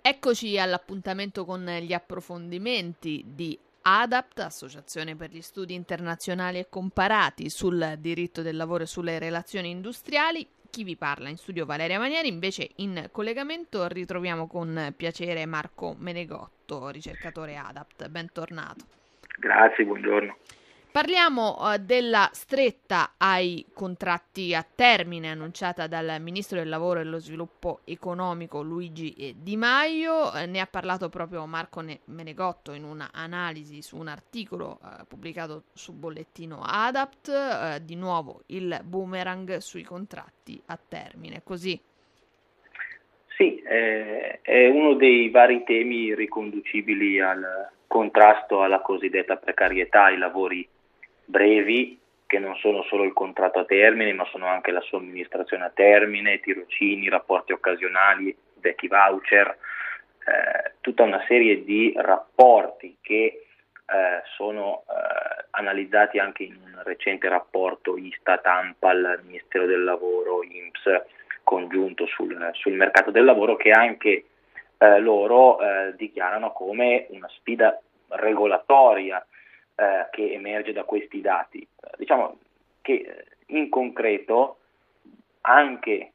Eccoci all'appuntamento con gli approfondimenti di ADAPT, Associazione per gli Studi Internazionali e Comparati sul diritto del lavoro e sulle relazioni industriali. Chi vi parla in studio Valeria Manieri, invece in collegamento ritroviamo con piacere Marco Menegotto, ricercatore ADAPT. Bentornato. Grazie, buongiorno. Parliamo della stretta ai contratti a termine annunciata dal Ministro del Lavoro e dello Sviluppo Economico Luigi Di Maio. Ne ha parlato proprio Marco Menegotto in un'analisi su un articolo pubblicato su Bollettino ADAPT. Di nuovo il boomerang sui contratti a termine. Così. Sì, è uno dei vari temi riconducibili al contrasto alla cosiddetta precarietà, ai lavori brevi, che non sono solo il contratto a termine, ma sono anche la somministrazione a termine, tirocini, rapporti occasionali, vecchi voucher, tutta una serie di rapporti che sono analizzati anche in un recente rapporto Istat-ANPAL, Ministero del Lavoro, INPS, congiunto sul mercato del lavoro, che anche loro dichiarano come una sfida regolatoria che emerge da questi dati. Diciamo che in concreto, anche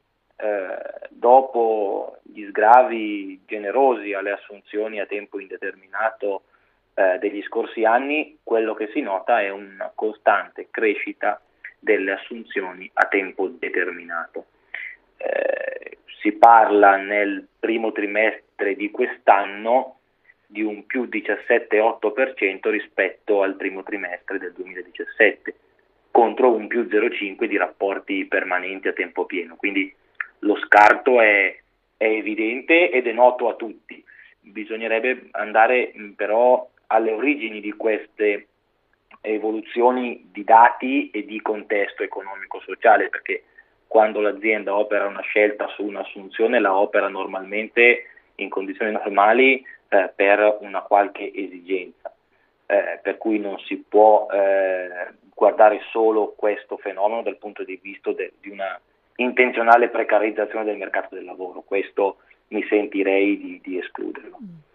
dopo gli sgravi generosi alle assunzioni a tempo indeterminato degli scorsi anni, quello che si nota è una costante crescita delle assunzioni a tempo determinato. Si parla nel primo trimestre di quest'anno di un più 17,8% rispetto al primo trimestre del 2017, contro un più 0,5% di rapporti permanenti a tempo pieno. Quindi lo scarto è evidente ed è noto a tutti. Bisognerebbe andare però alle origini di queste evoluzioni di dati e di contesto economico-sociale, perché quando l'azienda opera una scelta su un'assunzione la opera normalmente in condizioni normali per una qualche esigenza, per cui non si può guardare solo questo fenomeno dal punto di vista di una intenzionale precarizzazione del mercato del lavoro. Questo mi sentirei di escluderlo.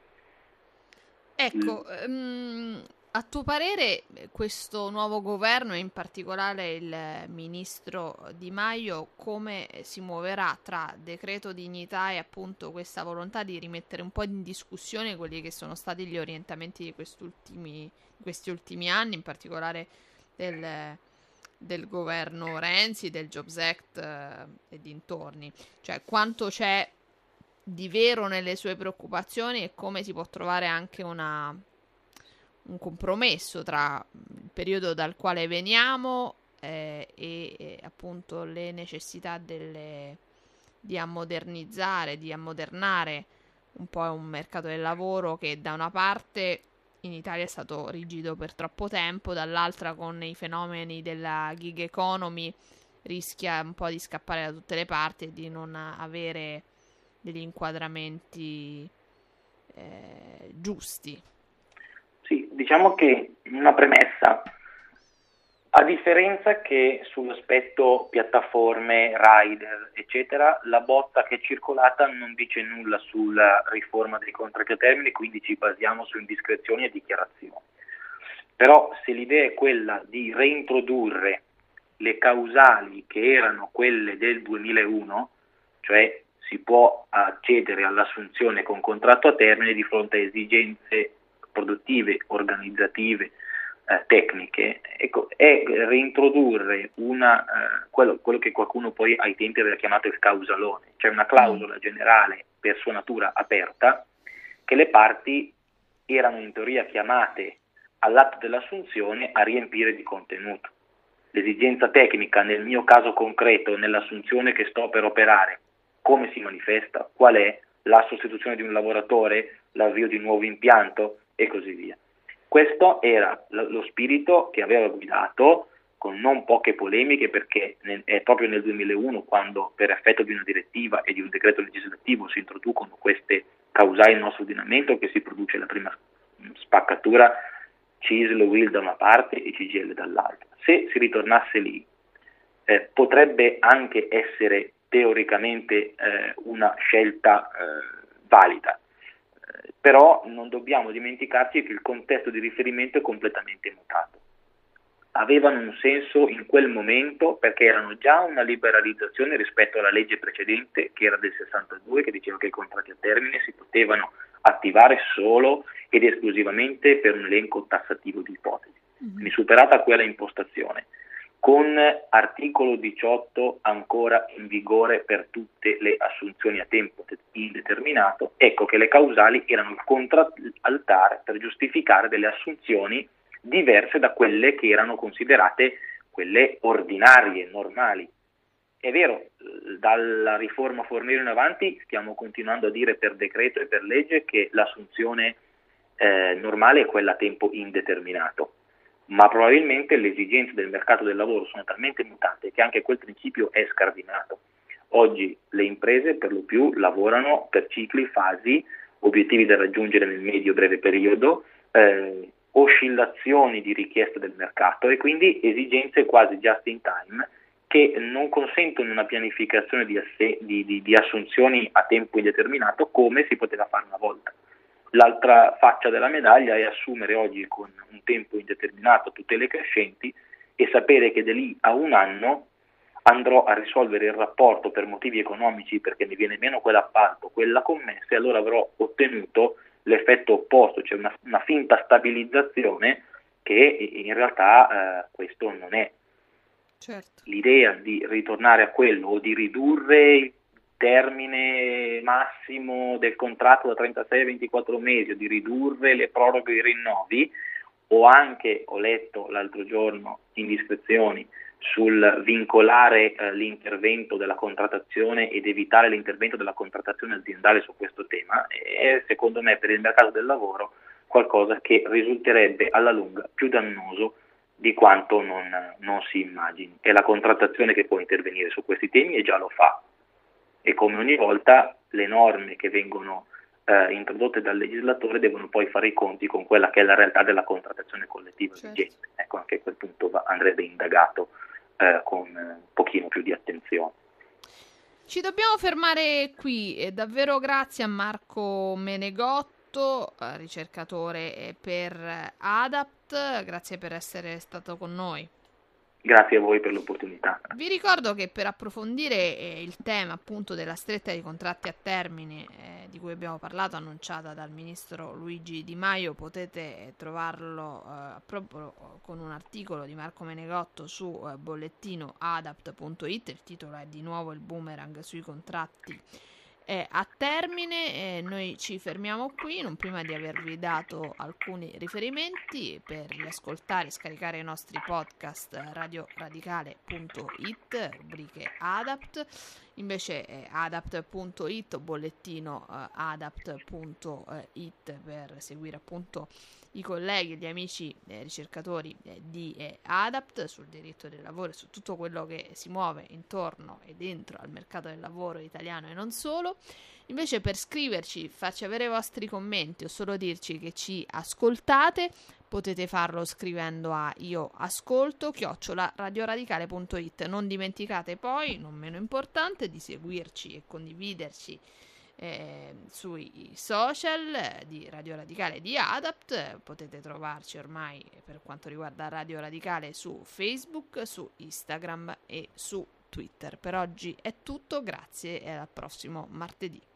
Ecco, a tuo parere questo nuovo governo e in particolare il ministro Di Maio come si muoverà tra decreto dignità e appunto questa volontà di rimettere un po' in discussione quelli che sono stati gli orientamenti di questi ultimi anni, in particolare del governo Renzi, del Jobs Act e dintorni? Cioè quanto c'è di vero nelle sue preoccupazioni e come si può trovare anche un compromesso tra il periodo dal quale veniamo e appunto le necessità di ammodernizzare, di ammodernare un po' un mercato del lavoro che da una parte in Italia è stato rigido per troppo tempo, dall'altra con i fenomeni della gig economy rischia un po' di scappare da tutte le parti e di non avere degli inquadramenti giusti. Sì, diciamo che una premessa, a differenza che sull'aspetto piattaforme, rider, eccetera, la bozza che è circolata non dice nulla sulla riforma dei contratti a termine, quindi ci basiamo su indiscrezioni e dichiarazioni. Però se l'idea è quella di reintrodurre le causali che erano quelle del 2001, cioè si può accedere all'assunzione con contratto a termine di fronte a esigenze produttive, organizzative, tecniche, ecco, è reintrodurre quello che qualcuno poi ai tempi aveva chiamato il causalone, cioè una clausola generale per sua natura aperta che le parti erano in teoria chiamate all'atto dell'assunzione a riempire di contenuto. L'esigenza tecnica nel mio caso concreto, nell'assunzione che sto per operare, come si manifesta? Qual è? La sostituzione di un lavoratore, l'avvio di un nuovo impianto e così via. Questo era lo spirito che aveva guidato, con non poche polemiche, perché è proprio nel 2001 quando per effetto di una direttiva e di un decreto legislativo si introducono queste causali nel nostro ordinamento che si produce la prima spaccatura CISL, UIL da una parte e CGIL dall'altra. Se si ritornasse lì potrebbe anche essere teoricamente una scelta valida, però non dobbiamo dimenticarci che il contesto di riferimento è completamente mutato. Avevano un senso in quel momento perché erano già una liberalizzazione rispetto alla legge precedente, che era del 62, che diceva che i contratti a termine si potevano attivare solo ed esclusivamente per un elenco tassativo di ipotesi. Quindi superata quella impostazione, con articolo 18 ancora in vigore per tutte le assunzioni a tempo indeterminato, ecco che le causali erano il contraltare per giustificare delle assunzioni diverse da quelle che erano considerate quelle ordinarie, normali. È vero, dalla riforma Fornero in avanti stiamo continuando a dire per decreto e per legge che l'assunzione normale è quella a tempo indeterminato, ma probabilmente le esigenze del mercato del lavoro sono talmente mutate che anche quel principio è scardinato. Oggi le imprese per lo più lavorano per cicli, fasi, obiettivi da raggiungere nel medio-breve periodo, oscillazioni di richiesta del mercato e quindi esigenze quasi just in time che non consentono una pianificazione di assunzioni a tempo indeterminato come si poteva fare una volta. L'altra faccia della medaglia è assumere oggi con un tempo indeterminato tutele crescenti e sapere che da lì a un anno andrò a risolvere il rapporto per motivi economici perché mi viene meno quell'appalto, quella commessa, e allora avrò ottenuto l'effetto opposto, cioè una finta stabilizzazione che in realtà questo non è. Certo. L'idea di ritornare a quello o di ridurre il termine massimo del contratto da 36 a 24 mesi o di ridurre le proroghe e i rinnovi, o anche, ho letto l'altro giorno indiscrezioni sul vincolare l'intervento della contrattazione ed evitare l'intervento della contrattazione aziendale su questo tema, è secondo me per il mercato del lavoro qualcosa che risulterebbe alla lunga più dannoso di quanto non si immagini. È la contrattazione che può intervenire su questi temi e già lo fa, e come ogni volta le norme che vengono introdotte dal legislatore devono poi fare i conti con quella che è la realtà della contrattazione collettiva vigente. Ecco, anche a quel punto andrebbe indagato con un pochino più di attenzione. Ci dobbiamo fermare qui, e davvero grazie a Marco Menegotto, ricercatore per ADAPT, grazie per essere stato con noi. Grazie a voi per l'opportunità. Vi ricordo che per approfondire il tema appunto della stretta dei contratti a termine di cui abbiamo parlato, annunciata dal ministro Luigi Di Maio, potete trovarlo proprio con un articolo di Marco Menegotto su bollettino adapt.it. Il titolo è di nuovo il boomerang sui contratti a termine. Noi ci fermiamo qui, non prima di avervi dato alcuni riferimenti per riascoltare e scaricare i nostri podcast radioradicale.it, rubriche Adapt, invece adapt.it o bollettino adapt.it per seguire appunto i colleghi e gli amici ricercatori di ADAPT sul diritto del lavoro e su tutto quello che si muove intorno e dentro al mercato del lavoro italiano e non solo. Invece per scriverci, farci avere i vostri commenti o solo dirci che ci ascoltate, potete farlo scrivendo a ioascolto@radioradicale.it. Non dimenticate poi, non meno importante, di seguirci e condividerci sui social di Radio Radicale e di ADAPT. Potete trovarci ormai per quanto riguarda Radio Radicale su Facebook, su Instagram e su Twitter. Per oggi è tutto, grazie e al prossimo martedì.